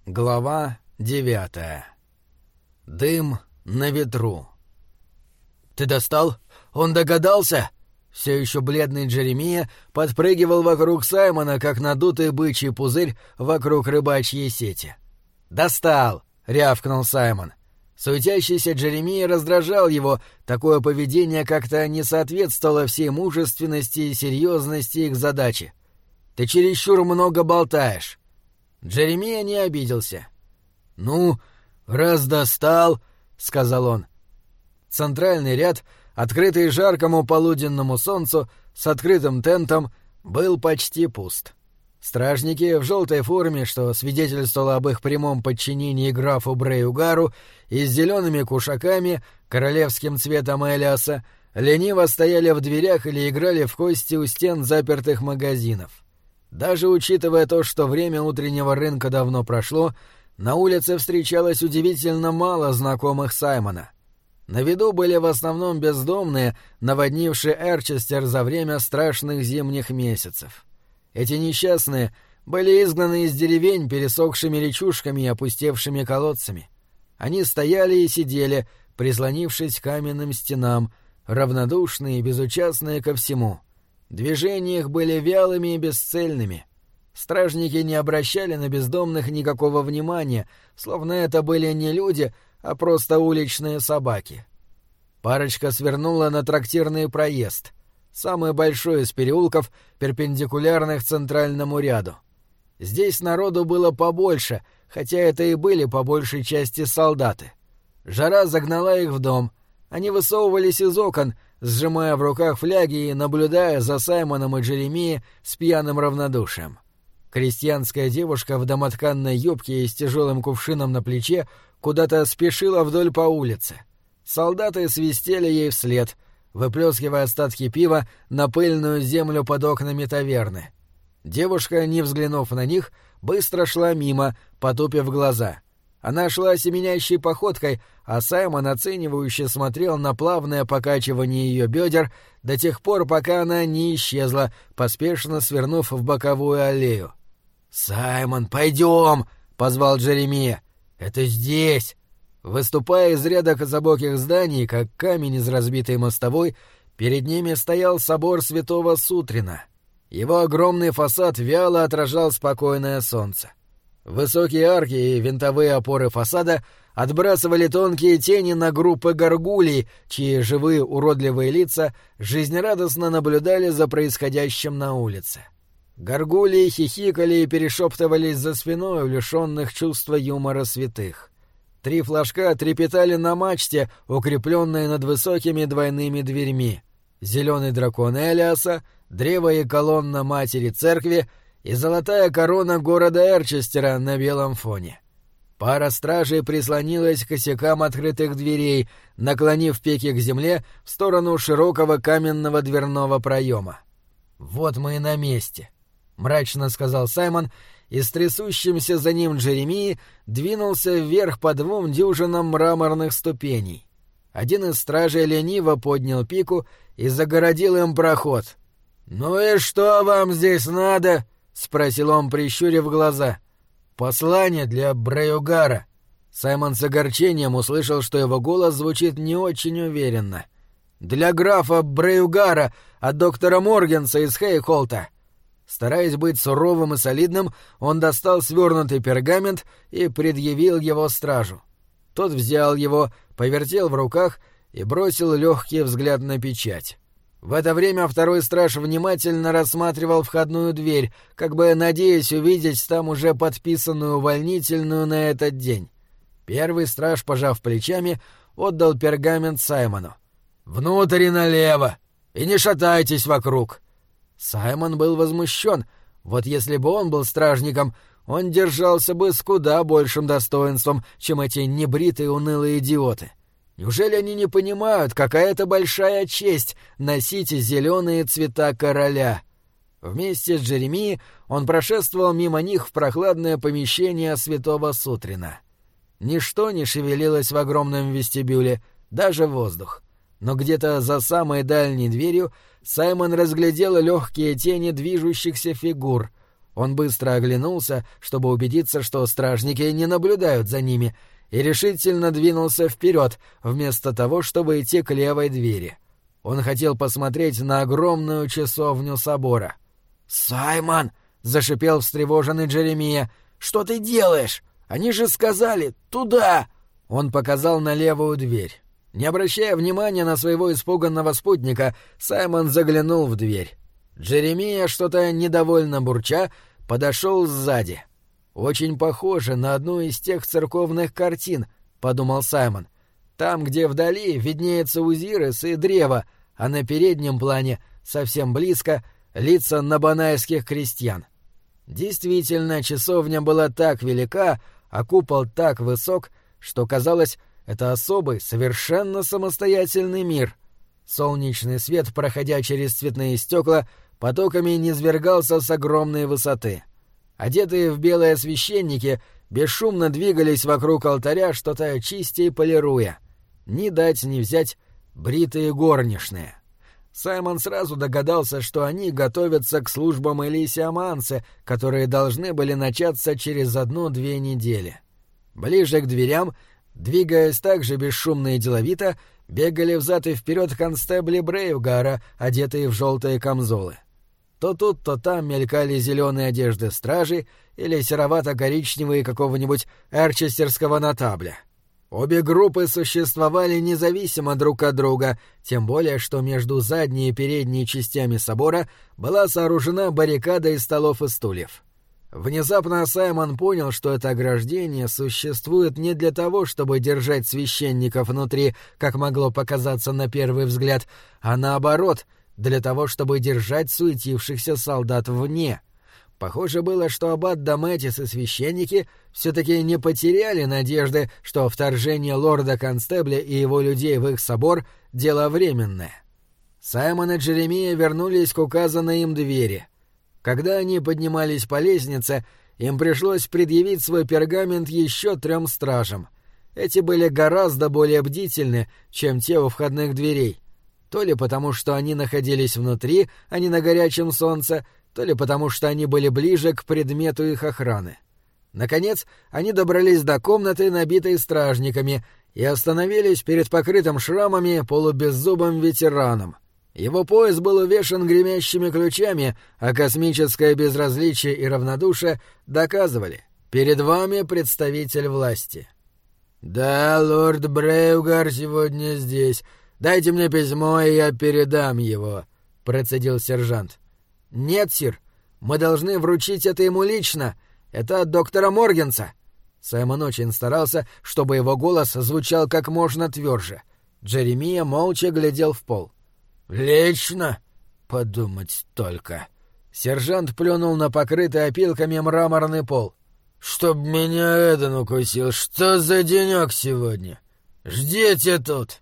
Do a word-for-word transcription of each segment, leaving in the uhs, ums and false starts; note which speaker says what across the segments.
Speaker 1: Глава девятая. Дым на ветру. «Ты достал? Он догадался?» Все еще бледный Джеремия подпрыгивал вокруг Саймона, как надутый бычий пузырь вокруг рыбачьей сети. «Достал!» — рявкнул Саймон. Суетящийся Джеремия раздражал его, такое поведение как-то не соответствовало всей мужественности и серьезности их задачи. «Ты чересчур много болтаешь». Джеремия не обиделся. «Ну, раз достал», — сказал он. Центральный ряд, открытый жаркому полуденному солнцу, с открытым тентом, был почти пуст. Стражники в желтой форме, что свидетельствовало об их прямом подчинении графу Брейугару, и с зелеными кушаками, королевским цветом Элиаса, лениво стояли в дверях или играли в кости у стен запертых магазинов. Даже учитывая то, что время утреннего рынка давно прошло, на улице встречалось удивительно мало знакомых Саймона. На виду были в основном бездомные, наводнившие Эрчестер за время страшных зимних месяцев. Эти несчастные были изгнаны из деревень пересохшими речушками и опустевшими колодцами. Они стояли и сидели, прислонившись к каменным стенам, равнодушные и безучастные ко всему. Движения их были вялыми и бесцельными. Стражники не обращали на бездомных никакого внимания, словно это были не люди, а просто уличные собаки. Парочка свернула на трактирный проезд, самый большой из переулков, перпендикулярных центральному ряду. Здесь народу было побольше, хотя это и были по большей части солдаты. Жара загнала их в дом. Они высовывались из окон, сжимая в руках фляги и наблюдая за Саймоном и Джеремией с пьяным равнодушием. Крестьянская девушка в домотканной юбке и с тяжелым кувшином на плече куда-то спешила вдоль по улице. Солдаты свистели ей вслед, выплескивая остатки пива на пыльную землю под окнами таверны. Девушка, не взглянув на них, быстро шла мимо, потупив глаза. Она шла семенящей походкой, а Саймон оценивающе смотрел на плавное покачивание ее бедер до тех пор, пока она не исчезла, поспешно свернув в боковую аллею. «Саймон, пойдем!» — позвал Джеремия. «Это здесь!» Выступая из ряда кособоких зданий, как камень из разбитой мостовой, перед ними стоял собор святого Сутрина. Его огромный фасад вяло отражал спокойное солнце. Высокие арки и винтовые опоры фасада отбрасывали тонкие тени на группы горгулий, чьи живые уродливые лица жизнерадостно наблюдали за происходящим на улице. Горгулии хихикали и перешептывались за спиной у лишенных чувства юмора святых. Три флажка трепетали на мачте, укрепленной над высокими двойными дверьми. Зеленый дракон Элиаса, древо и колонна матери церкви и золотая корона города Эрчестера на белом фоне. Пара стражей прислонилась к косякам открытых дверей, наклонив пики к земле в сторону широкого каменного дверного проема. «Вот мы и на месте», — мрачно сказал Саймон, и с трясущимся за ним Джеремии двинулся вверх по двум дюжинам мраморных ступеней. Один из стражей лениво поднял пику и загородил им проход. «Ну и что вам здесь надо?» — спросил он, прищурив глаза. «Послание для Брейугара». Саймон с огорчением услышал, что его голос звучит не очень уверенно. «Для графа Брейугара от доктора Моргенса из Хейхолта». Стараясь быть суровым и солидным, он достал свернутый пергамент и предъявил его стражу. Тот взял его, повертел в руках и бросил легкий взгляд на печать. В это время второй страж внимательно рассматривал входную дверь, как бы надеясь увидеть там уже подписанную увольнительную на этот день. Первый страж, пожав плечами, отдал пергамент Саймону. «Внутрь и налево! И не шатайтесь вокруг!» Саймон был возмущен. Вот если бы он был стражником, он держался бы с куда большим достоинством, чем эти небритые унылые идиоты. Неужели они не понимают, какая это большая честь носить зеленые цвета короля? Вместе с Джеремией он прошествовал мимо них в прохладное помещение святого Сутрина. Ничто не шевелилось в огромном вестибюле, даже воздух. Но где-то за самой дальней дверью Саймон разглядел легкие тени движущихся фигур. Он быстро оглянулся, чтобы убедиться, что стражники не наблюдают за ними, и решительно двинулся вперед, вместо того, чтобы идти к левой двери. Он хотел посмотреть на огромную часовню собора. «Саймон!» — зашипел встревоженный Джеремия. «Что ты делаешь? Они же сказали «туда!»» Он показал на левую дверь. Не обращая внимания на своего испуганного спутника, Саймон заглянул в дверь. Джеремия, что-то недовольно бурча, подошел сзади. «Очень похоже на одну из тех церковных картин», — подумал Саймон. «Там, где вдали виднеется Узирис и древо, а на переднем плане, совсем близко, лица набанайских крестьян». Действительно, часовня была так велика, а купол так высок, что, казалось, это особый, совершенно самостоятельный мир. Солнечный свет, проходя через цветные стекла, потоками низвергался с огромной высоты. Одетые в белые священники бесшумно двигались вокруг алтаря, что-то чистя и полируя. Ни дать ни взять бритые горничные. Саймон сразу догадался, что они готовятся к службам Элисия Мансе, которые должны были начаться через одну-две недели. Ближе к дверям, двигаясь так же бесшумно и деловито, бегали взад и вперед констебли Брейвгара, одетые в желтые камзолы. То тут, то там мелькали зеленые одежды стражей или серовато-коричневые какого-нибудь эрчестерского нотабля. Обе группы существовали независимо друг от друга, тем более что между задней и передней частями собора была сооружена баррикада из столов и стульев. Внезапно Саймон понял, что это ограждение существует не для того, чтобы держать священников внутри, как могло показаться на первый взгляд, а наоборот, для того, чтобы держать суетившихся солдат вне. Похоже было, что аббат Даметис и священники все-таки не потеряли надежды, что вторжение лорда-констебля и его людей в их собор — дело временное. Саймон и Джеремия вернулись к указанной им двери. Когда они поднимались по лестнице, им пришлось предъявить свой пергамент еще трем стражам. Эти были гораздо более бдительны, чем те у входных дверей. То ли потому, что они находились внутри, а не на горячем солнце, то ли потому, что они были ближе к предмету их охраны. Наконец, они добрались до комнаты, набитой стражниками, и остановились перед покрытым шрамами полубеззубым ветераном. Его пояс был увешан гремящими ключами, а космическое безразличие и равнодушие доказывали: перед вами представитель власти. «Да, лорд Брейвгар сегодня здесь. Дайте мне письмо, и я передам его», — процедил сержант. «Нет, сир, мы должны вручить это ему лично. Это от доктора Моргенса». Саймон очень старался, чтобы его голос звучал как можно тверже. Джеремия молча глядел в пол. «Лично? Подумать только». Сержант плюнул на покрытый опилками мраморный пол. «Чтоб меня Эден укусил, что за денек сегодня? Ждите тут!»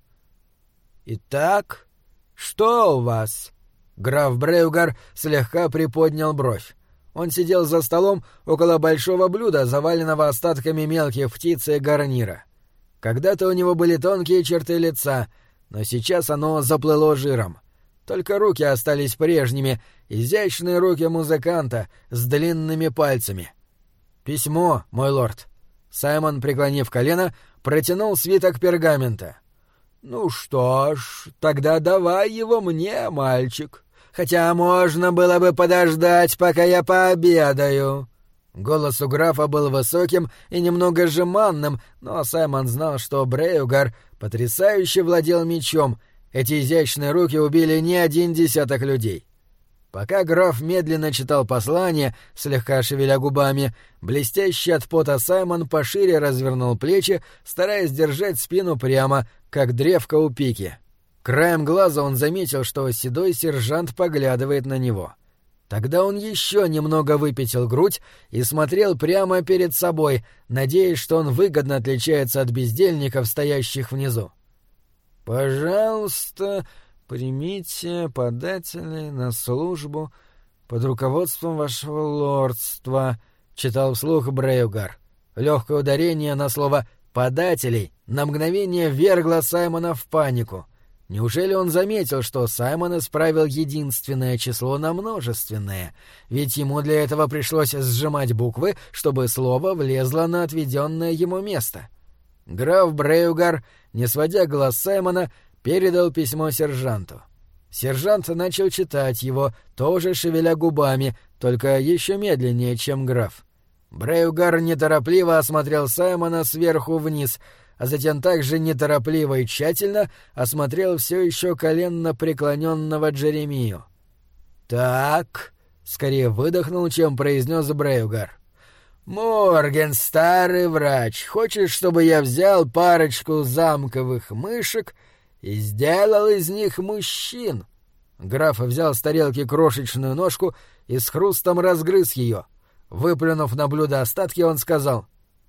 Speaker 1: «Итак, что у вас?» Граф Брейвгар слегка приподнял бровь. Он сидел за столом около большого блюда, заваленного остатками мелких птиц и гарнира. Когда-то у него были тонкие черты лица, но сейчас оно заплыло жиром. Только руки остались прежними, изящные руки музыканта с длинными пальцами. «Письмо, мой лорд». Саймон, преклонив колено, протянул свиток пергамента. «Ну что ж, тогда давай его мне, мальчик. Хотя можно было бы подождать, пока я пообедаю». Голос у графа был высоким и немного жеманным, но Саймон знал, что Брейвгар потрясающе владел мечом. Эти изящные руки убили не один десяток людей. Пока граф медленно читал послание, слегка шевеля губами, блестящий от пота Саймон пошире развернул плечи, стараясь держать спину прямо, как древко у пики. Краем глаза он заметил, что седой сержант поглядывает на него. Тогда он еще немного выпятил грудь и смотрел прямо перед собой, надеясь, что он выгодно отличается от бездельников, стоящих внизу. «Пожалуйста, примите подателей на службу под руководством вашего лордства», — читал вслух Брейвгар. Легкое ударение на слово «подателей» на мгновение ввергло Саймона в панику. Неужели он заметил, что Саймон исправил единственное число на множественное, ведь ему для этого пришлось сжимать буквы, чтобы слово влезло на отведенное ему место? Граф Брейугар, не сводя глаз Саймона, передал письмо сержанту. Сержант начал читать его, тоже шевеля губами, только еще медленнее, чем граф. Брейугар неторопливо осмотрел Саймона сверху вниз, а затем также неторопливо и тщательно осмотрел все еще коленно преклоненного Джеремию. «Так», — скорее выдохнул, чем произнес Брейугар. «Морген, старый врач, хочешь, чтобы я взял парочку замковых мышек и сделал из них мужчин?» Граф взял с тарелки крошечную ножку и с хрустом разгрыз ее. Выплюнув на блюдо остатки, он сказал: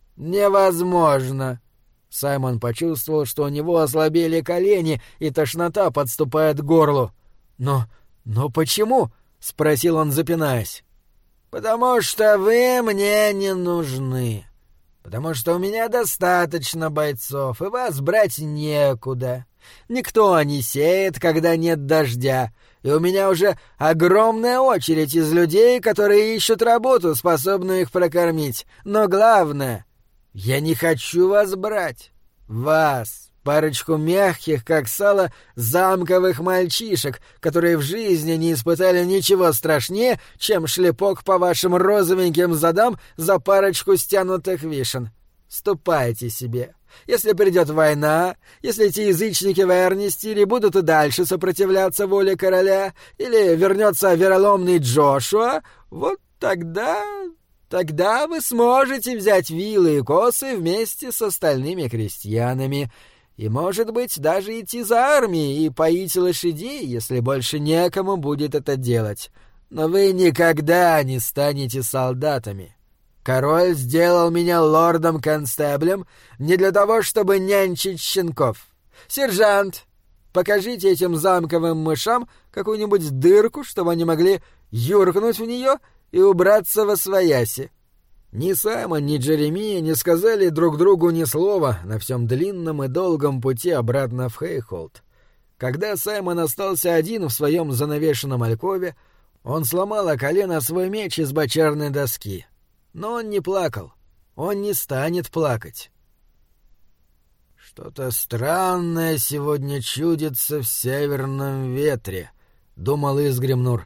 Speaker 1: «Невозможно». Саймон почувствовал, что у него ослабели колени, и тошнота подступает к горлу. «Но... но почему?» — спросил он, запинаясь. «Потому что вы мне не нужны. Потому что у меня достаточно бойцов, и вас брать некуда. Никто не сеет, когда нет дождя, и у меня уже огромная очередь из людей, которые ищут работу, способную их прокормить. Но главное, я не хочу вас брать. Вас, парочку мягких, как сало, замковых мальчишек, которые в жизни не испытали ничего страшнее, чем шлепок по вашим розовеньким задам за парочку стянутых вишен. Ступайте себе. Если придет война, если эти язычники в Эрнестире будут и дальше сопротивляться воле короля, или вернется вероломный Джошуа, вот тогда... тогда вы сможете взять вилы и косы вместе с остальными крестьянами и, может быть, даже идти за армией и поить лошадей, если больше некому будет это делать. Но вы никогда не станете солдатами. Король сделал меня лордом-констеблем не для того, чтобы нянчить щенков. Сержант, покажите этим замковым мышам какую-нибудь дырку, чтобы они могли юркнуть в нее и убраться восвояси». Ни Саймон, ни Джеремия не сказали друг другу ни слова на всем длинном и долгом пути обратно в Хейхолд. Когда Саймон остался один в своем занавешенном алькове, он сломал о колено свой меч из бочарной доски. Но он не плакал. Он не станет плакать. «Что-то странное сегодня чудится в северном ветре», — думал Изгримнур.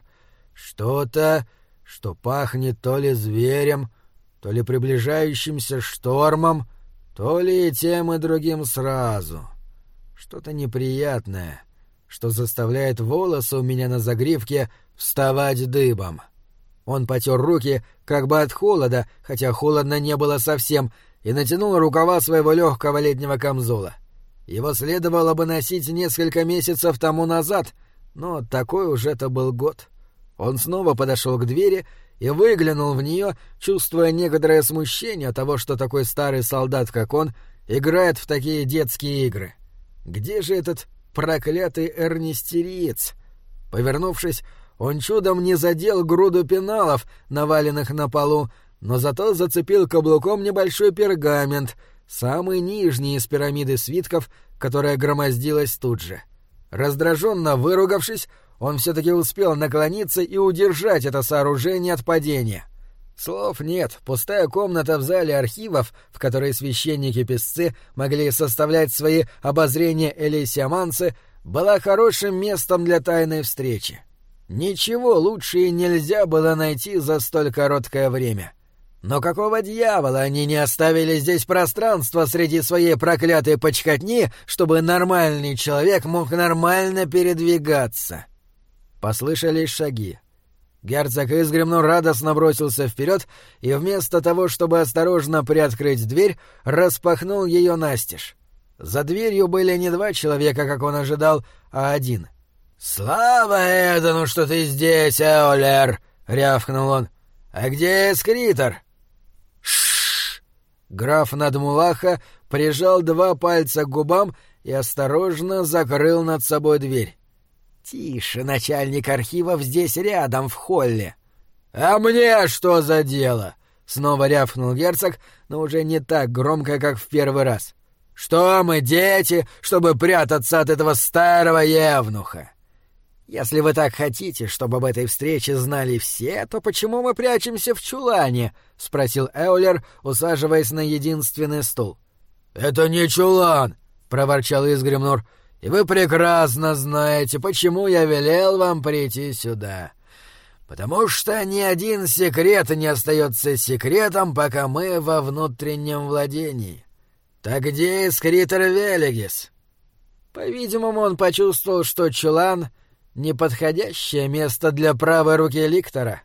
Speaker 1: «Что-то, что пахнет то ли зверем, то ли приближающимся штормом, то ли и тем и другим сразу. Что-то неприятное, что заставляет волосы у меня на загривке вставать дыбом». Он потер руки, как бы от холода, хотя холодно не было совсем, и натянул рукава своего легкого летнего камзола. Его следовало бы носить несколько месяцев тому назад, но такой уж это был год. Он снова подошел к двери и выглянул в нее, чувствуя некоторое смущение от того, что такой старый солдат, как он, играет в такие детские игры. Где же этот проклятый эрнестериец? Повернувшись, он чудом не задел груду пеналов, наваленных на полу, но зато зацепил каблуком небольшой пергамент, самый нижний из пирамиды свитков, которая громоздилась тут же. Раздраженно выругавшись, он все-таки успел наклониться и удержать это сооружение от падения. Слов нет, пустая комната в зале архивов, в которой священники-песцы могли составлять свои обозрения элисиаманцы, была хорошим местом для тайной встречи. Ничего лучше и нельзя было найти за столь короткое время. Но какого дьявола они не оставили здесь пространство среди своей проклятой почкотни, чтобы нормальный человек мог нормально передвигаться? Послышались шаги. Герцог Изгримнур радостно бросился вперед и вместо того, чтобы осторожно приоткрыть дверь, распахнул ее настежь. За дверью были не два человека, как он ожидал, а один. «Слава Эдону, что ты здесь, Эолер!» — рявкнул он. «А где Эскритор?» «Ш-ш-ш!» Граф Надмулаха прижал два пальца к губам и осторожно закрыл над собой дверь. «Тише, начальник архивов здесь рядом, в холле». «А мне что за дело?» — снова рявкнул герцог, но уже не так громко, как в первый раз. Что мы, дети, чтобы прятаться от этого старого евнуха? Если вы так хотите, чтобы об этой встрече знали все, то почему мы прячемся в чулане? — спросил Эолер, усаживаясь на единственный стул. — Это не чулан, — проворчал Изгримнур, — и вы прекрасно знаете, почему я велел вам прийти сюда. Потому что ни один секрет не остается секретом, пока мы во внутреннем владении. Так где Искритер Велигис? По-видимому, он почувствовал, что чулан — неподходящее место для правой руки Ликтора.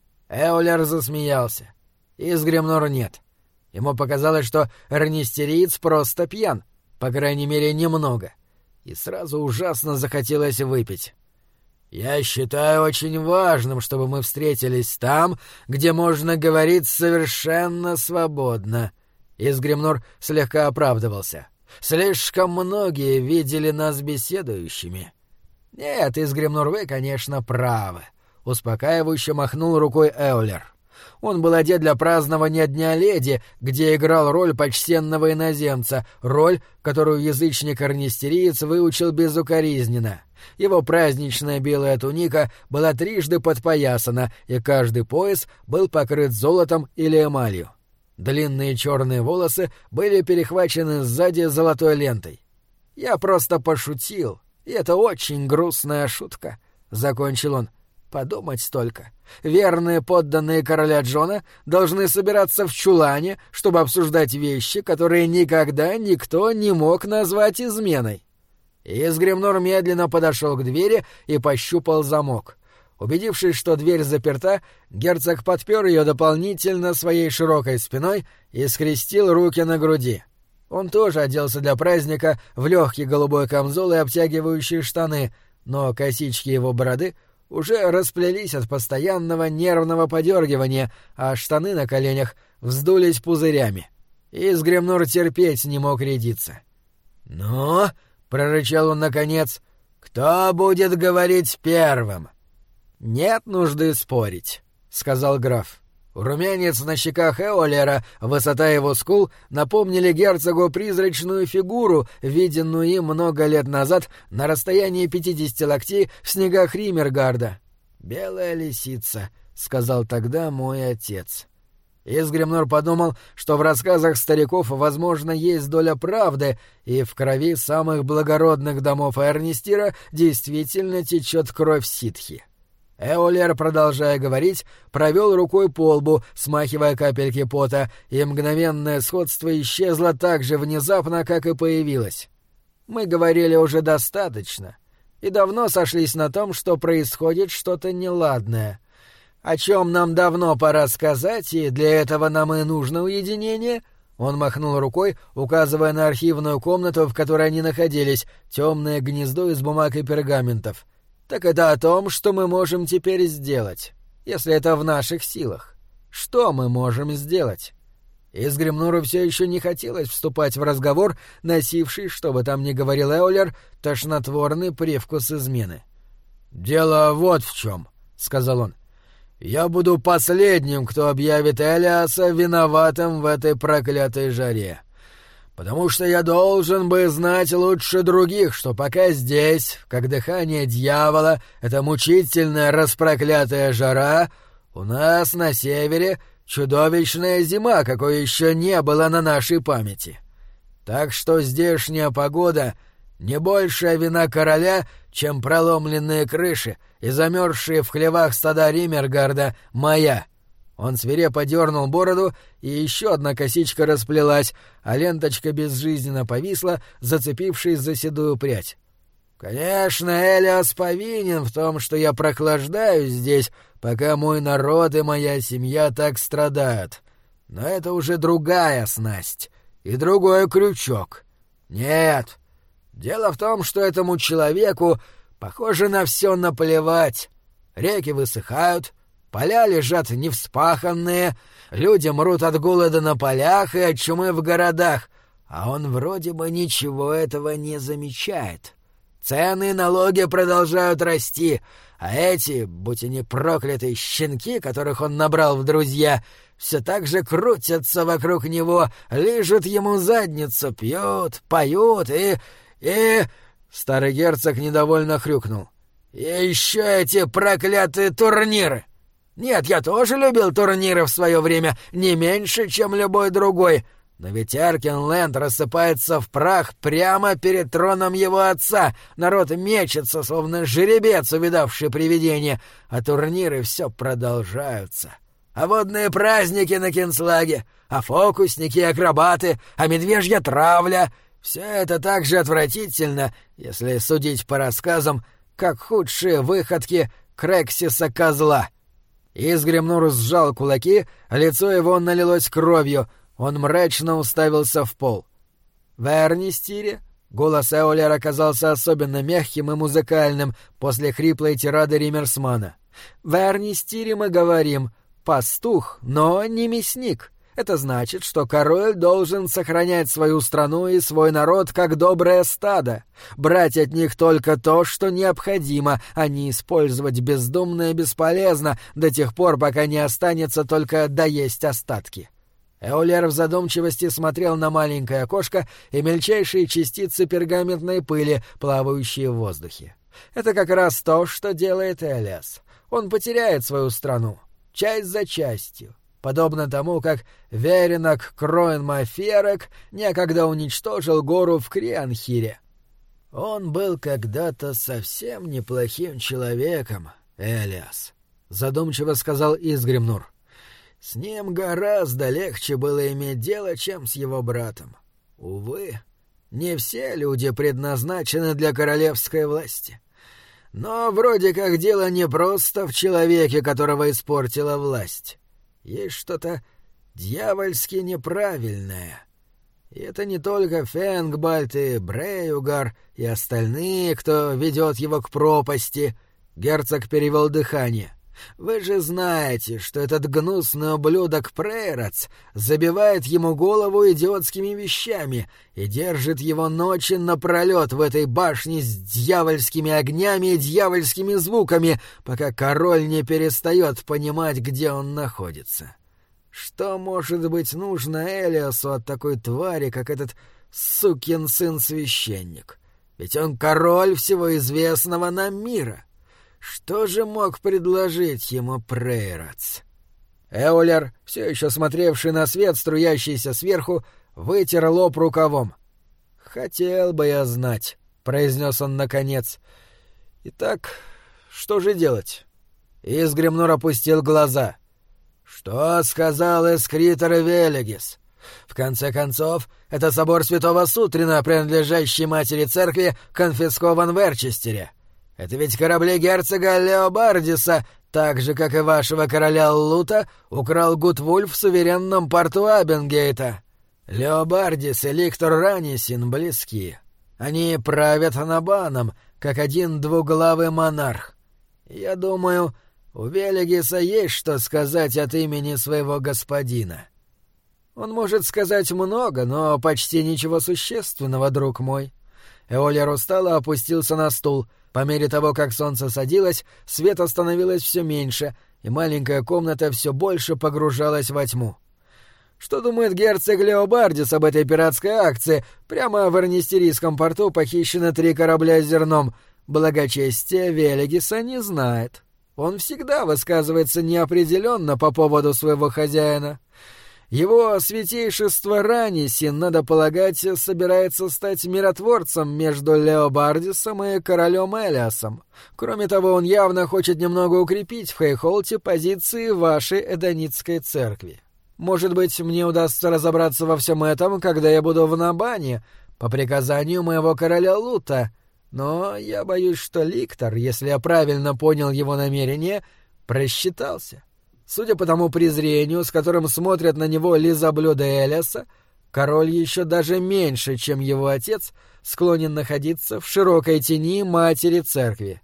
Speaker 1: Эолер засмеялся. Изгримнур нет. Ему показалось, что эрнистериец просто пьян, по крайней мере, немного, и сразу ужасно захотелось выпить. «Я считаю очень важным, чтобы мы встретились там, где можно говорить совершенно свободно». Изгримнур слегка оправдывался. «Слишком многие видели нас беседующими». «Нет, Изгримнур, вы, конечно, правы», — успокаивающе махнул рукой Эолер. Он был одет для празднования Дня Леди, где играл роль почтенного иноземца, роль, которую язычник-арнистериец выучил безукоризненно. Его праздничная белая туника была трижды подпоясана, и каждый пояс был покрыт золотом или эмалью. Длинные черные волосы были перехвачены сзади золотой лентой. «Я просто пошутил, и это очень грустная шутка», — закончил он. «Подумать только. Верные подданные короля Джона должны собираться в чулане, чтобы обсуждать вещи, которые никогда никто не мог назвать изменой». Изгримнур медленно подошел к двери и пощупал замок. Убедившись, что дверь заперта, герцог подпер ее дополнительно своей широкой спиной и скрестил руки на груди. Он тоже оделся для праздника в легкий голубой камзол и обтягивающие штаны, но косички его бороды уже расплелись от постоянного нервного подергивания, а штаны на коленях вздулись пузырями. Изгримнур терпеть не мог рядиться. «Ну?» — прорычал он наконец. «Кто будет говорить первым?» «Нет нужды спорить», — сказал граф. Румянец на щеках Эолера, высота его скул напомнили герцогу призрачную фигуру, виденную им много лет назад на расстоянии пятидесяти локтей в снегах Римергарда. «Белая лисица», — сказал тогда мой отец. Изгримнур подумал, что в рассказах стариков, возможно, есть доля правды, и в крови самых благородных домов Эрнистира действительно течет кровь ситхи. Эолер, продолжая говорить, провел рукой по лбу, смахивая капельки пота, и мгновенное сходство исчезло так же внезапно, как и появилось. «Мы говорили уже достаточно, и давно сошлись на том, что происходит что-то неладное. О чем нам давно пора сказать, и для этого нам и нужно уединение». Он махнул рукой, указывая на архивную комнату, в которой они находились, темное гнездо из бумаг и пергаментов. «Так это о том, что мы можем теперь сделать, если это в наших силах. Что мы можем сделать?» Изгримнуру все еще не хотелось вступать в разговор, носивший, что бы там ни говорил Эолер, тошнотворный привкус измены. «Дело вот в чем», — сказал он. «Я буду последним, кто объявит Элиаса виноватым в этой проклятой жаре. Потому что я должен бы знать лучше других, что пока здесь, как дыхание дьявола, эта мучительная распроклятая жара, у нас на севере чудовищная зима, какой еще не было на нашей памяти. Так что здешняя погода не большая вина короля, чем проломленные крыши и замерзшие в хлевах стада Римергарда моя». Он свирепо дернул бороду, и еще одна косичка расплелась, а ленточка безжизненно повисла, зацепившись за седую прядь. «Конечно, Элиас повинен в том, что я прохлаждаюсь здесь, пока мой народ и моя семья так страдают. Но это уже другая снасть и другой крючок. Нет, дело в том, что этому человеку, похоже, на все наплевать. Реки высыхают, поля лежат невспаханные, люди мрут от голода на полях и от чумы в городах, а он вроде бы ничего этого не замечает. Цены и налоги продолжают расти, а эти, будь они проклятые щенки, которых он набрал в друзья, все так же крутятся вокруг него, лижут ему задницу, пьют, поют и... и...» Старый герцог недовольно хрюкнул. «И еще эти проклятые турниры! Нет, я тоже любил турниры в свое время, не меньше, чем любой другой, но ведь Эркинленд рассыпается в прах прямо перед троном его отца, народ мечется, словно жеребец, увидавший привидение, а турниры все продолжаются. А водные праздники на Кинслаге, а фокусники и акробаты, а медвежья травля — все это так же отвратительно, если судить по рассказам, как худшие выходки Крексиса-козла». Изгримнур сжал кулаки, а лицо его налилось кровью, он мрачно уставился в пол. «В Эрнистире?» Голос Эолера оказался особенно мягким и музыкальным после хриплой тирады Риммерсмана. «В Эрнистире мы говорим «пастух, но не мясник». Это значит, что король должен сохранять свою страну и свой народ как доброе стадо, брать от них только то, что необходимо, а не использовать бездумно и бесполезно до тех пор, пока не останется только доесть остатки». Эолер в задумчивости смотрел на маленькое окошко и мельчайшие частицы пергаментной пыли, плавающие в воздухе. Это как раз то, что делает Элиас. Он потеряет свою страну, часть за частью, подобно тому, как Веринок Кроенмаферек некогда уничтожил гору в Крианхире. «Он был когда-то совсем неплохим человеком, Элиас», — задумчиво сказал Изгримнур. «С ним гораздо легче было иметь дело, чем с его братом. Увы, не все люди предназначены для королевской власти. Но вроде как дело не просто в человеке, которого испортила власть. Есть что-то дьявольски неправильное. И это не только Фенгбальд и Брейугар и остальные, кто ведет его к пропасти». Герцог перевел дыхание. «Вы же знаете, что этот гнусный ублюдок Прейрац забивает ему голову идиотскими вещами и держит его ночи напролет в этой башне с дьявольскими огнями и дьявольскими звуками, пока король не перестает понимать, где он находится. Что может быть нужно Элиасу от такой твари, как этот сукин сын-священник? Ведь он король всего известного нам мира. Что же мог предложить ему Прейрац?» Эолер, все еще смотревший на свет, струящийся сверху, вытер лоб рукавом. «Хотел бы я знать», — произнес он наконец. «Итак, что же делать?» Изгримнур опустил глаза. «Что сказал Эскритор Велигис? В конце концов, это собор святого Сутрина, принадлежащий матери церкви, конфискован в Эрчестере. Это ведь корабли герцога Леобардиса, так же, как и вашего короля Лута, украл Гутвульф в суверенном порту Абенгейта. Леобардис и Ликтор Ранисин близки. Они правят Анабаном, как один двуглавый монарх. Я думаю, у Велигиса есть что сказать от имени своего господина». «Он может сказать много, но почти ничего существенного, друг мой». Эолер устало опустился на стул. По мере того, как солнце садилось, света становилось все меньше, и маленькая комната все больше погружалась во тьму. Что думает герцог Леобардис об этой пиратской акции? Прямо в Эрнистерийском порту похищено три корабля с зерном. Благочестие Велигиса не знает. Он всегда высказывается неопределенно по поводу своего хозяина. Его святейшество Ранисин, надо полагать, собирается стать миротворцем между Леобардисом и королем Элиасом. Кроме того, он явно хочет немного укрепить в Хейхолте позиции вашей Эдонитской церкви. Может быть, мне удастся разобраться во всем этом, когда я буду в Набане, по приказанию моего короля Лута. Но я боюсь, что Ликтор, если я правильно понял его намерение, просчитался. Судя по тому презрению, с которым смотрят на него лизоблюда Элиаса, король еще даже меньше, чем его отец, склонен находиться в широкой тени матери церкви.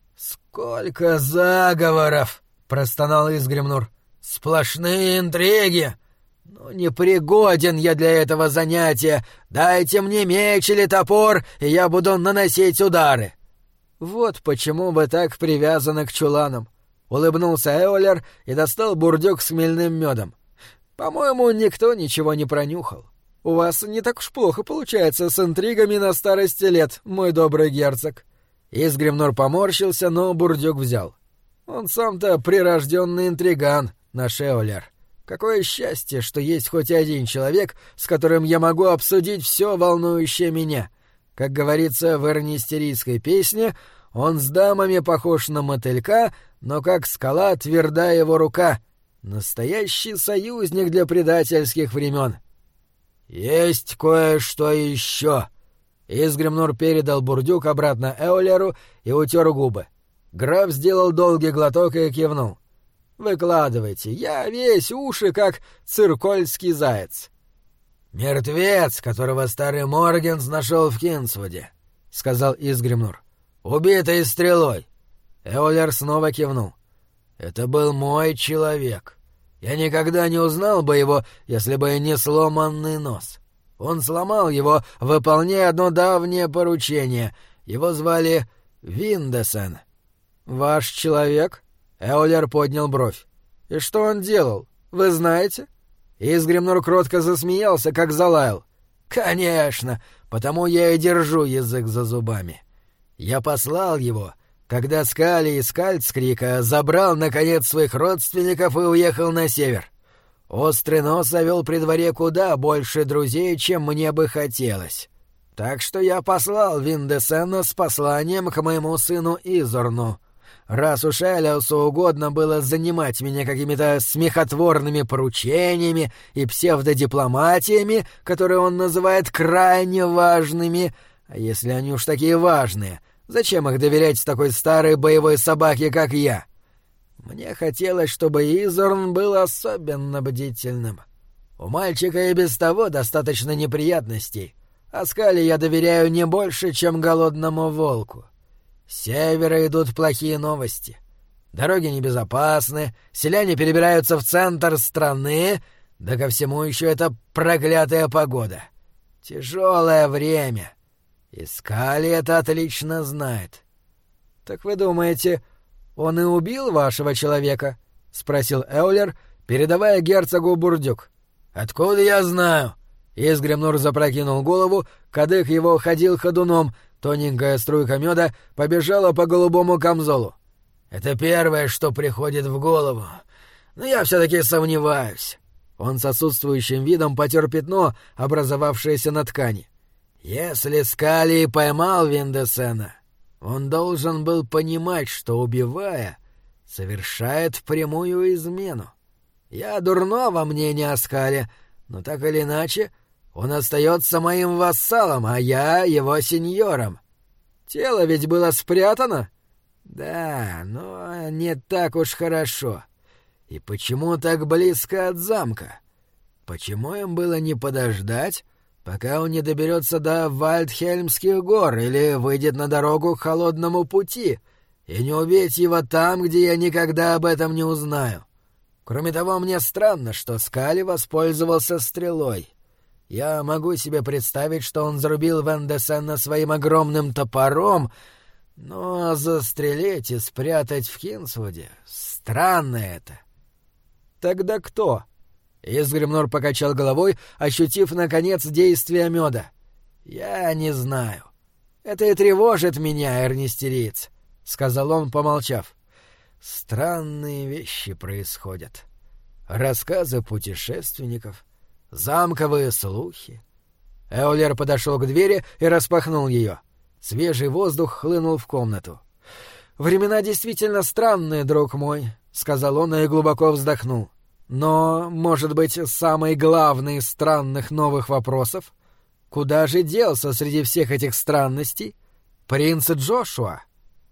Speaker 1: «Сколько заговоров!» — простонал Изгримнур. «Сплошные интриги! Ну, непригоден я для этого занятия. Дайте мне меч или топор, и я буду наносить удары». Вот почему вы так привязаны к чуланам. Улыбнулся Эолер и достал бурдюк с хмельным медом. По-моему, никто ничего не пронюхал. У вас не так уж плохо получается с интригами на старости лет, мой добрый герцог. Изгримнор поморщился, но бурдюк взял. Он сам-то прирожденный интриган, наш Эолер. Какое счастье, что есть хоть один человек, с которым я могу обсудить все волнующее меня. Как говорится в эрнистерийской песне, он с дамами похож на мотылька, но как скала тверда его рука. Настоящий союзник для предательских времен. «Есть кое-что еще!» Изгримнор передал бурдюк обратно Эолеру и утер губы. Граф сделал долгий глоток и кивнул. «Выкладывайте, я весь уши, как циркольский заяц». «Мертвец, которого старый Моргенс нашел в Кинсвуде», — сказал Изгримнор. «Убитый стрелой». Эолер снова кивнул. «Это был мой человек. Я никогда не узнал бы его, если бы не сломанный нос. Он сломал его, выполняя одно давнее поручение. Его звали Виндесен». «Ваш человек?» Эолер поднял бровь. «И что он делал? Вы знаете?» Изгримнор кротко засмеялся, как залаял. «Конечно, потому я и держу язык за зубами. Я послал его, когда Скали из Кальцкрика забрал, наконец, своих родственников и уехал на север. Острый нос завел при дворе куда больше друзей, чем мне бы хотелось. Так что я послал Виндесена с посланием к моему сыну Изорну. Раз уж Элиусу угодно было занимать меня какими-то смехотворными поручениями и псевдодипломатиями, которые он называет крайне важными, а если они уж такие важные, зачем их доверять такой старой боевой собаке, как я? Мне хотелось, чтобы Изорн был особенно бдительным. У мальчика и без того достаточно неприятностей, а Скали я доверяю не больше, чем голодному волку. С севера идут плохие новости. Дороги небезопасны, селяне перебираются в центр страны, да ко всему еще эта проклятая погода. Тяжелое время. И Скали это отлично знает. — Так вы думаете, он и убил вашего человека? — спросил Эолер, передавая герцогу бурдюк. — Откуда я знаю? Изгримнор запрокинул голову, кадык его ходил ходуном, тоненькая струйка меда побежала по голубому камзолу. «Это первое, что приходит в голову. Но я все-таки сомневаюсь». Он с отсутствующим видом потер пятно, образовавшееся на ткани. «Если Скали поймал Виндесена, он должен был понимать, что, убивая, совершает прямую измену. Я дурного мнения о Скали, но так или иначе он остается моим вассалом, а я его сеньором. Тело ведь было спрятано? Да, но не так уж хорошо. И почему так близко от замка? Почему им было не подождать, пока он не доберется до Вальдхельмских гор или выйдет на дорогу к холодному пути, и не убить его там, где я никогда об этом не узнаю? Кроме того, мне странно, что Скали воспользовался стрелой. Я могу себе представить, что он зарубил Виндесена своим огромным топором, но застрелить и спрятать в Кинсвуде — странно это. — Тогда кто? Изгримнор покачал головой, ощутив, наконец, действие меда. — Я не знаю. Это и тревожит меня, эрнистериец, — сказал он, помолчав. — Странные вещи происходят. Рассказы путешественников, замковые слухи. Эолер подошел к двери и распахнул ее. Свежий воздух хлынул в комнату. «Времена действительно странные, друг мой», — сказал он и глубоко вздохнул. «Но, может быть, самый главный из странных новых вопросов? Куда же делся среди всех этих странностей принц Джошуа?»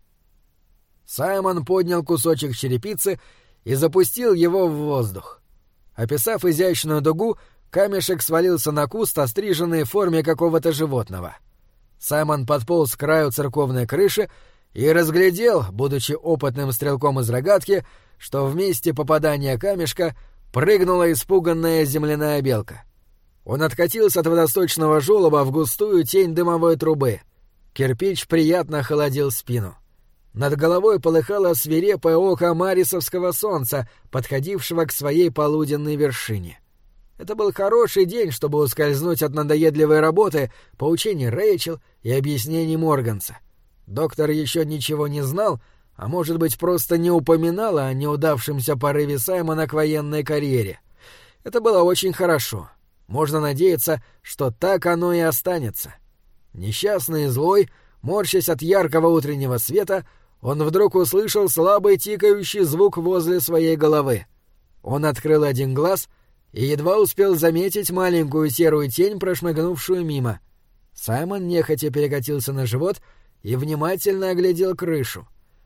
Speaker 1: Саймон поднял кусочек черепицы и запустил его в воздух. Описав изящную дугу, камешек свалился на куст, остриженный в форме какого-то животного. Саймон подполз к краю церковной крыши и разглядел, будучи опытным стрелком из рогатки, что в месте попадания камешка прыгнула испуганная земляная белка. Он откатился от водосточного желоба в густую тень дымовой трубы. Кирпич приятно холодил спину. Над головой полыхало свирепое око марисовского солнца, подходившего к своей полуденной вершине. Это был хороший день, чтобы ускользнуть от надоедливой работы, поучений Рэйчел и объяснений Морганса. Доктор еще ничего не знал, а может быть, просто не упоминал о неудавшемся порыве Саймона к военной карьере. Это было очень хорошо. Можно надеяться, что так оно и останется. Несчастный и злой, морщась от яркого утреннего света, он вдруг услышал слабый тикающий звук возле своей головы. Он открыл один глаз и едва успел заметить маленькую серую тень, прошмыгнувшую мимо. Саймон нехотя перекатился на живот и внимательно оглядел крышу.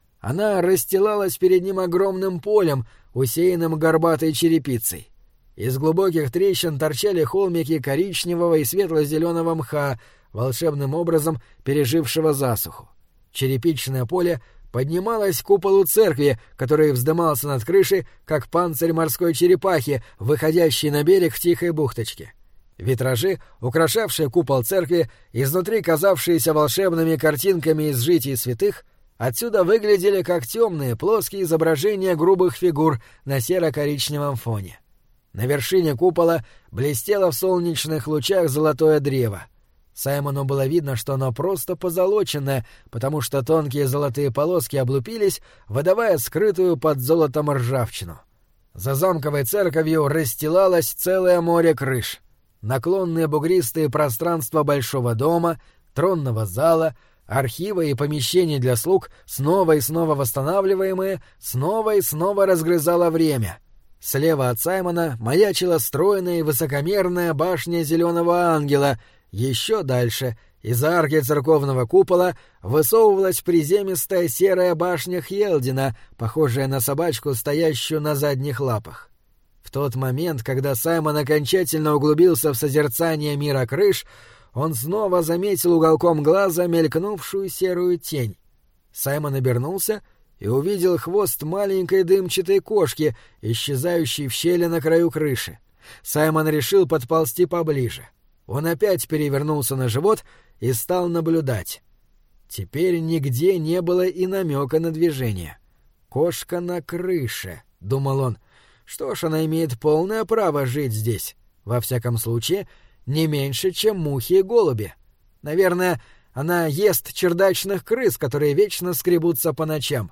Speaker 1: Она расстилалась перед ним огромным полем, усеянным горбатой черепицей. Из глубоких трещин торчали холмики коричневого и светло-зеленого мха, волшебным образом пережившего засуху. Черепичное поле поднималось к куполу церкви, который вздымался над крышей, как панцирь морской черепахи, выходящий на берег в тихой бухточке. Витражи, украшавшие купол церкви, изнутри казавшиеся волшебными картинками из житий святых, отсюда выглядели как темные плоские изображения грубых фигур на серо-коричневом фоне. На вершине купола блестело в солнечных лучах золотое древо. Саймону было видно, что оно просто позолоченное, потому что тонкие золотые полоски облупились, выдавая скрытую под золотом ржавчину. За замковой церковью расстилалось целое море крыш. Наклонные бугристые пространства большого дома, тронного зала, архива и помещений для слуг, снова и снова восстанавливаемые, снова и снова разгрызало время. Слева от Саймона маячила стройная и высокомерная башня Зеленого Ангела. Еще дальше, из-за арки церковного купола, высовывалась приземистая серая башня Хьелдина, похожая на собачку, стоящую на задних лапах. В тот момент, когда Саймон окончательно углубился в созерцание мира крыш, он снова заметил уголком глаза мелькнувшую серую тень. Саймон обернулся и увидел хвост маленькой дымчатой кошки, исчезающей в щели на краю крыши. Саймон решил подползти поближе. Он опять перевернулся на живот и стал наблюдать. Теперь нигде не было и намека на движение. «Кошка на крыше», — думал он. «Что ж, она имеет полное право жить здесь. Во всяком случае, не меньше, чем мухи и голуби. Наверное, она ест чердачных крыс, которые вечно скребутся по ночам».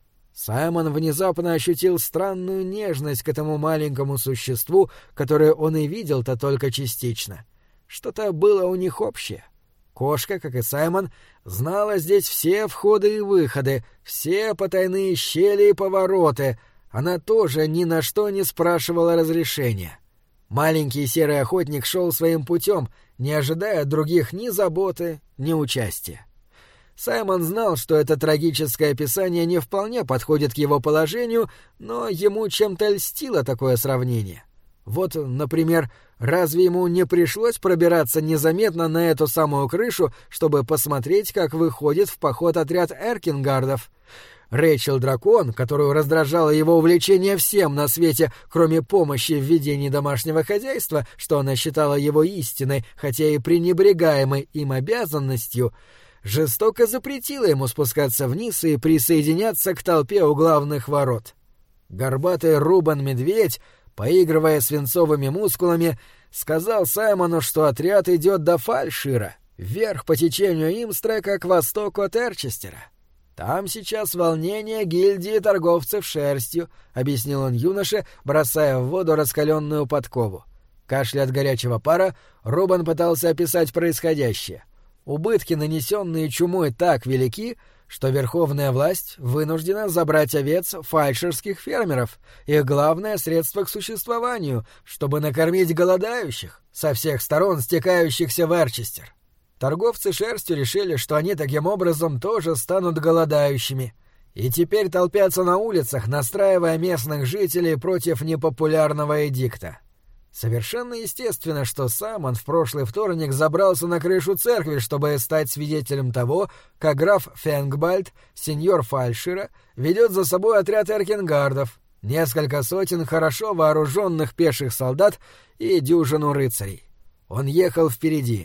Speaker 1: Саймон внезапно ощутил странную нежность к этому маленькому существу, которое он и видел-то только частично. Что-то было у них общее. Кошка, как и Саймон, знала здесь все входы и выходы, все потайные щели и повороты. Она тоже ни на что не спрашивала разрешения. Маленький серый охотник шел своим путем, не ожидая от других ни заботы, ни участия. Саймон знал, что это трагическое описание не вполне подходит к его положению, но ему чем-то льстило такое сравнение. Вот, например, разве ему не пришлось пробираться незаметно на эту самую крышу, чтобы посмотреть, как выходит в поход отряд Эркингардов? Рэйчел Дракон, которую раздражало его увлечение всем на свете, кроме помощи в ведении домашнего хозяйства, что она считала его истинной, хотя и пренебрегаемой им обязанностью, жестоко запретила ему спускаться вниз и присоединяться к толпе у главных ворот. Горбатый Рубан-медведь, поигрывая свинцовыми мускулами, сказал Саймону, что отряд идет до Фальшира, вверх по течению Имстрека к востоку от Эрчестера. «Там сейчас волнение гильдии торговцев шерстью», — объяснил он юноше, бросая в воду раскаленную подкову. Кашля от горячего пара, Рубан пытался описать происходящее. Убытки, нанесенные чумой, так велики, что верховная власть вынуждена забрать овец фальширских фермеров, их главное средство к существованию, чтобы накормить голодающих, со всех сторон стекающихся в Эрчестер. Торговцы шерстью решили, что они таким образом тоже станут голодающими, и теперь толпятся на улицах, настраивая местных жителей против непопулярного эдикта. Совершенно естественно, что сам он в прошлый вторник забрался на крышу церкви, чтобы стать свидетелем того, как граф Фенгбальд, сеньор Фальшира, ведет за собой отряд эркингардов, несколько сотен хорошо вооруженных пеших солдат и дюжину рыцарей. Он ехал впереди.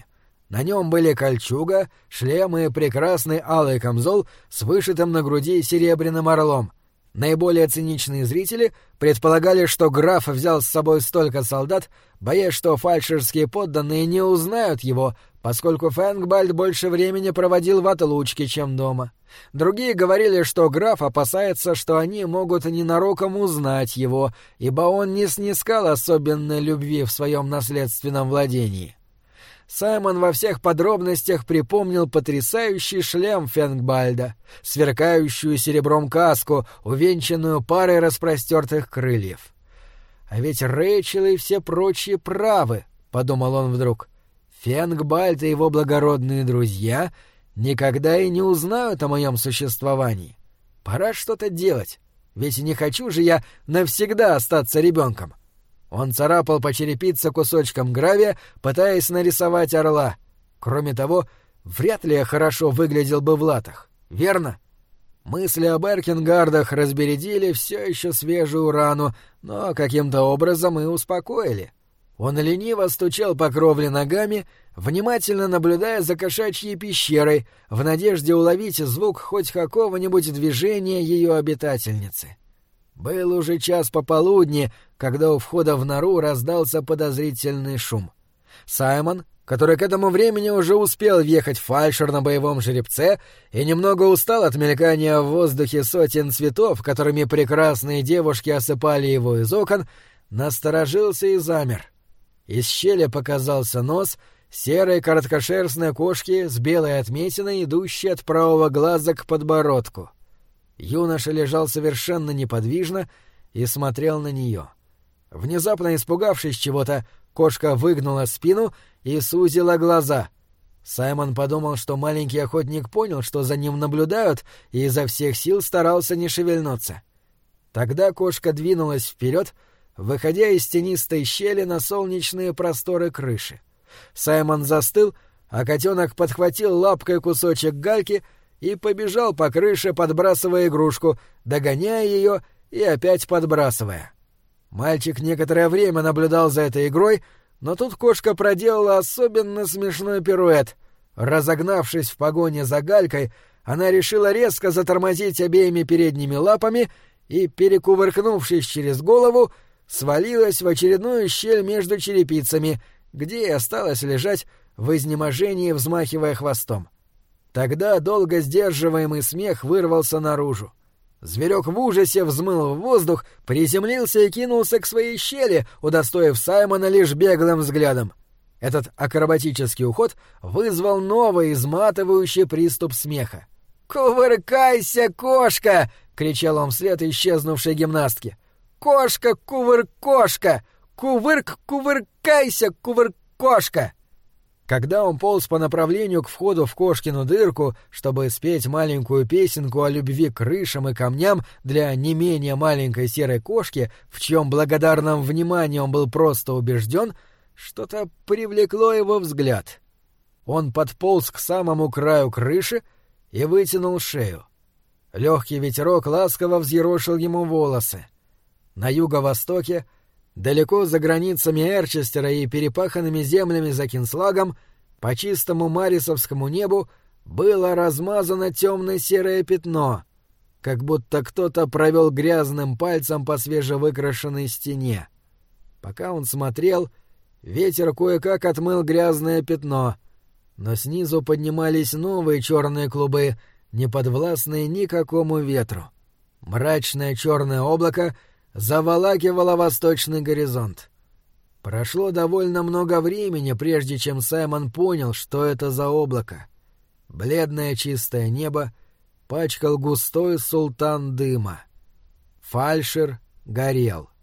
Speaker 1: На нем были кольчуга, шлем и прекрасный алый камзол с вышитым на груди серебряным орлом. Наиболее циничные зрители предполагали, что граф взял с собой столько солдат, боясь, что фальшерские подданные не узнают его, поскольку Фэнгбальд больше времени проводил в отлучке, чем дома. Другие говорили, что граф опасается, что они могут ненароком узнать его, ибо он не снискал особенной любви в своем наследственном владении. Саймон во всех подробностях припомнил потрясающий шлем Фэнгбальда, сверкающую серебром каску, увенчанную парой распростертых крыльев. «А ведь Рэйчел и все прочие правы», — подумал он вдруг. «Фэнгбальд и его благородные друзья никогда и не узнают о моем существовании. Пора что-то делать, ведь не хочу же я навсегда остаться ребенком». Он царапал по черепице кусочком гравия, пытаясь нарисовать орла. Кроме того, вряд ли я хорошо выглядел бы в латах. Верно? Мысли об Эркингардах разбередили все еще свежую рану, но каким-то образом и успокоили. Он лениво стучал по кровле ногами, внимательно наблюдая за кошачьей пещерой, в надежде уловить звук хоть какого-нибудь движения ее обитательницы. Был уже час пополудни, когда у входа в нору раздался подозрительный шум. Саймон, который к этому времени уже успел въехать в фальшер на боевом жеребце и немного устал от мелькания в воздухе сотен цветов, которыми прекрасные девушки осыпали его из окон, насторожился и замер. Из щели показался нос серой короткошерстной кошки с белой отметиной, идущей от правого глаза к подбородку. Юноша лежал совершенно неподвижно и смотрел на нее. Внезапно испугавшись чего-то, кошка выгнула спину и сузила глаза. Саймон подумал, что маленький охотник понял, что за ним наблюдают, и изо всех сил старался не шевельнуться. Тогда кошка двинулась вперед, выходя из тенистой щели на солнечные просторы крыши. Саймон застыл, а котенок подхватил лапкой кусочек гальки и побежал по крыше, подбрасывая игрушку, догоняя ее и опять подбрасывая. Мальчик некоторое время наблюдал за этой игрой, но тут кошка проделала особенно смешной пируэт. Разогнавшись в погоне за галькой, она решила резко затормозить обеими передними лапами и, перекувыркнувшись через голову, свалилась в очередную щель между черепицами, где и осталась лежать в изнеможении, взмахивая хвостом. Тогда долго сдерживаемый смех вырвался наружу. Зверек в ужасе взмыл в воздух, приземлился и кинулся к своей щели, удостоив Саймона лишь беглым взглядом. Этот акробатический уход вызвал новый изматывающий приступ смеха. «Кувыркайся, кошка!» — кричал он вслед исчезнувшей гимнастке. «Кошка, кувыркошка! Кувырк, кувыркайся, кувыркошка!» Когда он полз по направлению к входу в кошкину дырку, чтобы спеть маленькую песенку о любви к крышам и камням для не менее маленькой серой кошки, в чьем благодарном внимании он был просто убежден, что-то привлекло его взгляд. Он подполз к самому краю крыши и вытянул шею. Легкий ветерок ласково взъерошил ему волосы. На юго-востоке, далеко за границами Эрчестера и перепаханными землями за Кинслагом, по чистому марисовскому небу было размазано темно-серое пятно, как будто кто-то провел грязным пальцем по свежевыкрашенной стене. Пока он смотрел, ветер кое-как отмыл грязное пятно, но снизу поднимались новые черные клубы, не подвластные никакому ветру. Мрачное черное облако заволакивало восточный горизонт. Прошло довольно много времени, прежде чем Саймон понял, что это за облако. Бледное чистое небо пачкал густой султан дыма. Фальшер горел.